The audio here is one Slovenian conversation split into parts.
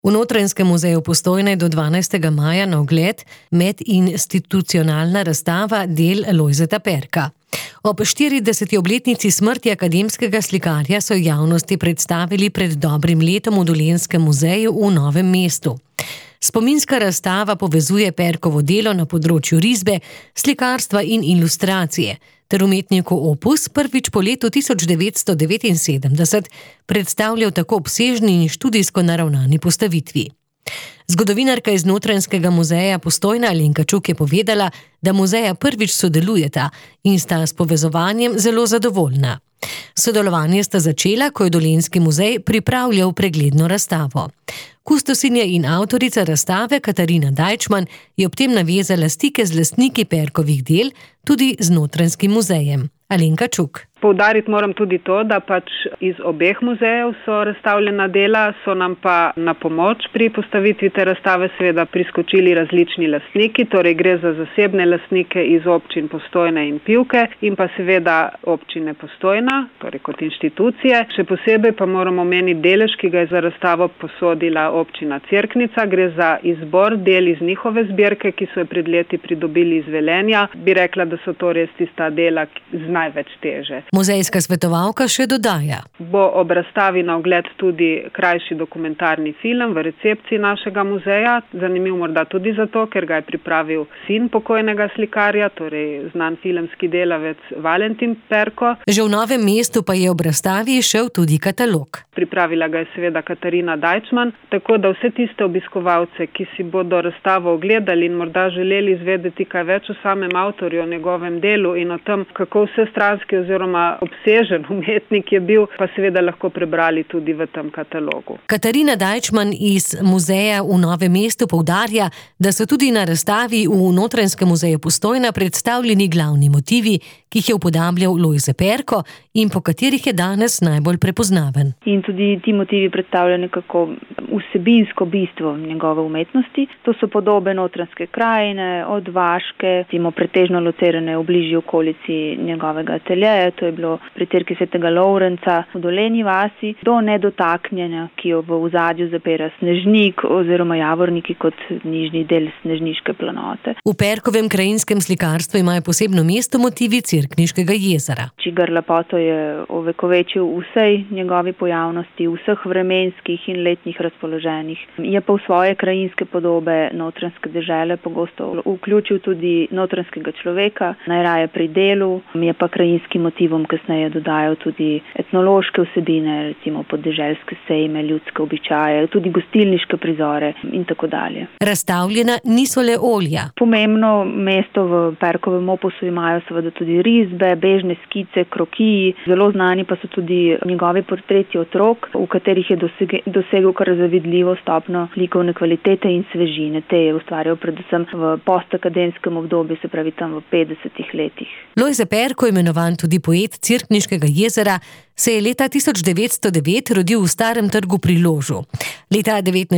V Notranjskem muzeju Postojna je do 12. maja na ogled medinstitucionalna razstava del Lojzeta Perka. Ob 40. obletnici smrti akademskega slikarja so javnosti predstavili pred dobrim letom v Dolenjskem muzeju v Novem mestu. Spominska razstava povezuje Perkovo delo na področju risbe, slikarstva in ilustracije, ter umetnikov opus prvič po letu 1979 predstavljal tako obsežni in študijsko naravnani postavitvi. Zgodovinarka iz Notranjskega muzeja Postojna Alenka Čuk je povedala, da muzeja prvič sodelujeta in sta s povezovanjem zelo zadovoljna. Sodelovanje sta začela, ko je Dolenjski muzej pripravljal pregledno razstavo. Kustosinja in avtorica razstave Katarina Dajčman je ob tem navezala stike z lastniki Perkovih del, tudi z Notranjskim muzejem. Alenka Čuk. Poudariti moram tudi to, da iz obeh muzejev so razstavljena dela, so nam pa na pomoč pri postavitvi te razstave seveda priskočili različni lastniki, torej gre za zasebne lastnike iz občin Postojna in Pivke in pa seveda občine Postojna, torej kot inštitucije. Še posebej pa moramo omeniti delež, ki ga je za razstavo posodila občina Cerknica. Gre za izbor del iz njihove zbirke, ki so jo pred leti pridobili iz Velenja. Bi rekla, da so to res tista dela z največ teže. Muzejska svetovalka še dodaja. Bo ob razstavi na ogled tudi krajši dokumentarni film v recepciji našega muzeja. Zanimiv morda tudi zato, ker ga je pripravil sin pokojnega slikarja, torej znan filmski delavec Valentin Perko. Že v Novem mestu pa je ob razstavi šel tudi katalog. Pripravila ga je seveda Katarina Dajčman, tako da vse tiste obiskovalce, ki si bodo razstavo ogledali in morda želeli izvedeti kaj več o samem avtorju, o njegovem delu in o tem, kako vsestranski oziroma obsežen umetnik je bil, pa seveda lahko prebrali tudi v tem katalogu. Katarina Dajčman iz muzeja v Novem mestu poudarja, da so tudi na razstavi v Notranjskem muzeju Postojna predstavljeni glavni motivi, ki jih je upodabljal Lojze Perko in po katerih je danes najbolj prepoznaven. In tudi ti motivi predstavljajo nekako vsebinsko bistvo njegove umetnosti. To so podobe notranjske krajine, od vaške, pretežno locirane v bližji okolici njegovega ateljeja, to je bilo pri cerkvi svetega Lovrenca v Dolenji vasi, do nedotaknjenja, ki jo v ozadju zapira Snežnik oziroma Javorniki kot nižni del Snežniške planote. V Perkovem krajinskem slikarstvu imajo posebno mesto motivi Cerkniškega jezera. Čigar lepoto je ovekovečil vsej njegovi pojavnosti, vseh vremenskih in letnih razpoloženjih. Je pa v svoje krajinske podobe notranjske dežele pogosto vključil tudi notranjskega človeka, najraje pri delu, je pa krajinskim motivom kasneje dodajal tudi etnološke vsebine, recimo podeželske sejme, ljudske običaje, tudi gostilniške prizore in tako dalje. Razstavljena niso le olja. Pomembno mesto v Perkovem opusu imajo seveda tudi risbe, bežne skice, krokiji. Zelo znani pa so tudi njegovi portreti otrok, v katerih je dosegel kar zavidljivo stopnjo likovne kvalitete in svežine. Te je ustvarjal predvsem v postakademskem obdobju, se pravi tam v 50 letih. Lojze Perko, imenovan tudi poet Cerkniškega jezera, se je leta 1909 rodil v Starem trgu pri Ložu. Leta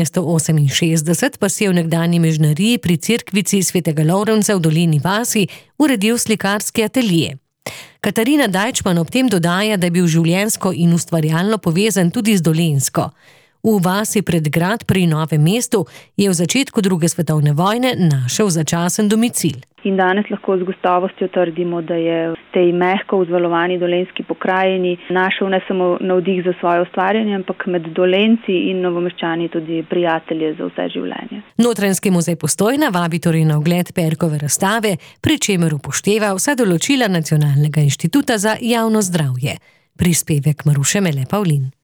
1968 pa si je v nekdanji mežnariji pri cerkvici svetega Lovrenca v Dolenji vasi uredil slikarski atelje. Katarina Dajčman ob tem dodaja, da je bil življenjsko in ustvarjalno povezan tudi z Dolenjsko. V vasi Predgrad pri Novem mestu je v začetku druge svetovne vojne našel začasen domicil. In danes lahko z gotovostjo trdimo, da je v tej mehko vzvalovani dolenjski pokrajini našel ne samo navdih za svoje ustvarjanje, ampak med Dolenjci in Novomeščani tudi prijatelje za vse življenje. Notranjski muzej Postojna vabi torej na ogled Perkove razstave, pri čemer upošteva vsa določila Nacionalnega inštituta za javno zdravje. Prispevek Maruše Mele Pavlin.